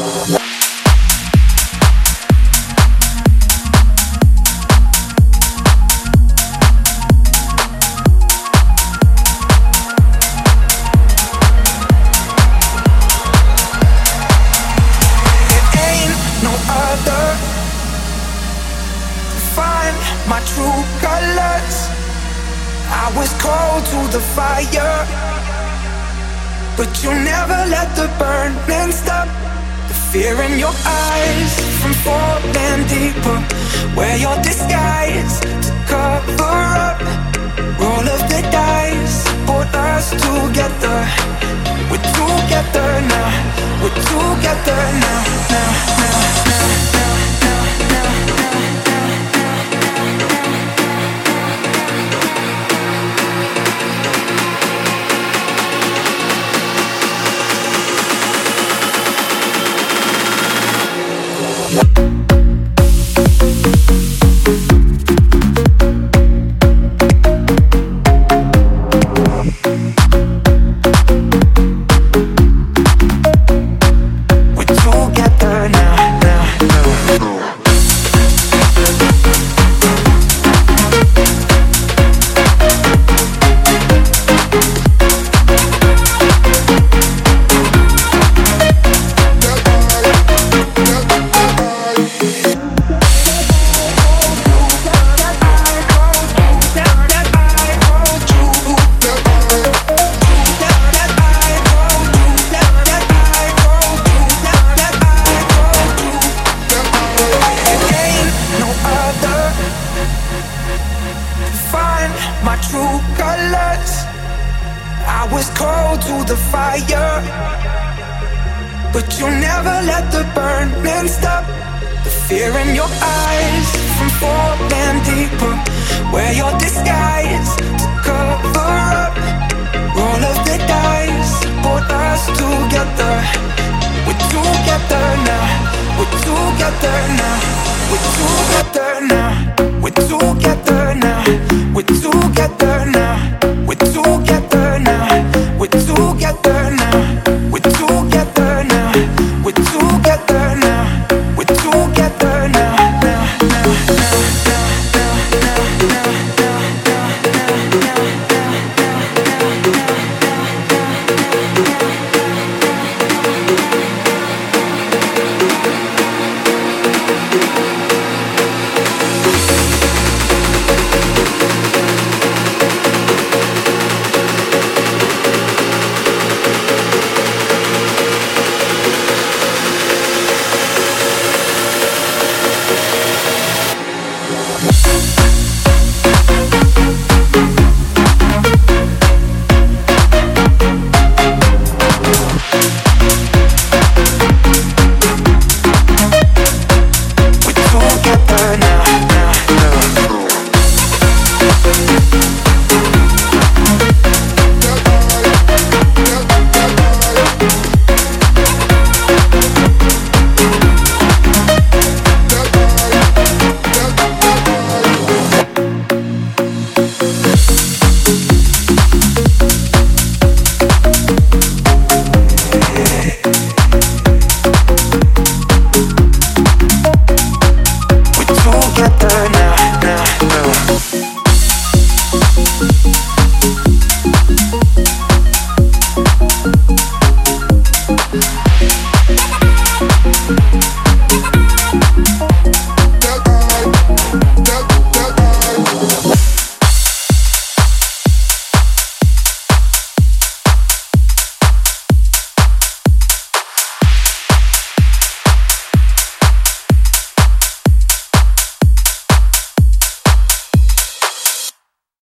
My true colors. I was cold to the fire, but you never let the burning stop. The fear in your eyes from falling deeper. Wear your disguise to cover up. Roll of the dice put us together. We're together now. We're together now. Now, now, now, now, now, now, now, now. My true colors. I was cold to the fire, but you never let the burning stop. The fear in your eyes from falling deeper. Wear your disguise to cover up. Roll of the dice put us together. We're together now. We're together now. We're together now. We're together.